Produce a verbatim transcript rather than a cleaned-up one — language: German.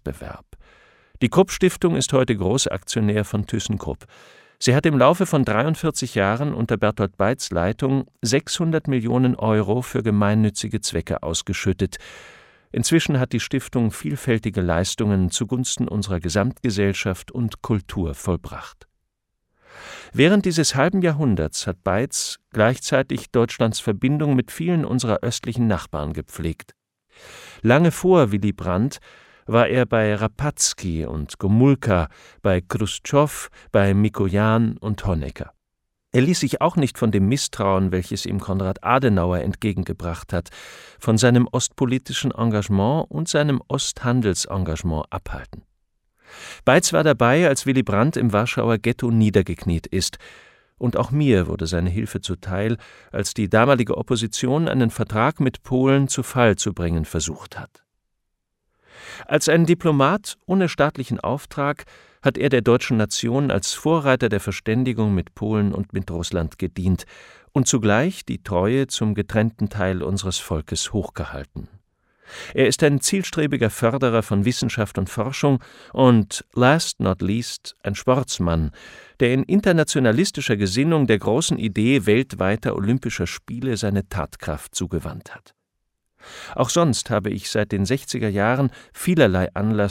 Wettbewerb. Die Krupp-Stiftung ist heute Großaktionär von ThyssenKrupp. Sie hat im Laufe von dreiundvierzig Jahren unter Bertolt Beitz Leitung sechshundert Millionen Euro für gemeinnützige Zwecke ausgeschüttet. Inzwischen hat die Stiftung vielfältige Leistungen zugunsten unserer Gesamtgesellschaft und Kultur vollbracht. Während dieses halben Jahrhunderts hat Beitz gleichzeitig Deutschlands Verbindung mit vielen unserer östlichen Nachbarn gepflegt. Lange vor Willy Brandt war er bei Rapatzky und Gomulka, bei Chruschtschow, bei Mikojan und Honecker. Er ließ sich auch nicht von dem Misstrauen, welches ihm Konrad Adenauer entgegengebracht hat, von seinem ostpolitischen Engagement und seinem Osthandelsengagement abhalten. Beitz war dabei, als Willy Brandt im Warschauer Ghetto niedergekniet ist, und auch mir wurde seine Hilfe zuteil, als die damalige Opposition einen Vertrag mit Polen zu Fall zu bringen versucht hat. Als ein Diplomat ohne staatlichen Auftrag hat er der deutschen Nation als Vorreiter der Verständigung mit Polen und mit Russland gedient und zugleich die Treue zum getrennten Teil unseres Volkes hochgehalten. Er ist ein zielstrebiger Förderer von Wissenschaft und Forschung und, last not least, ein Sportsmann, der in internationalistischer Gesinnung der großen Idee weltweiter Olympischer Spiele seine Tatkraft zugewandt hat. Auch sonst habe ich seit den sechziger Jahren vielerlei Anlass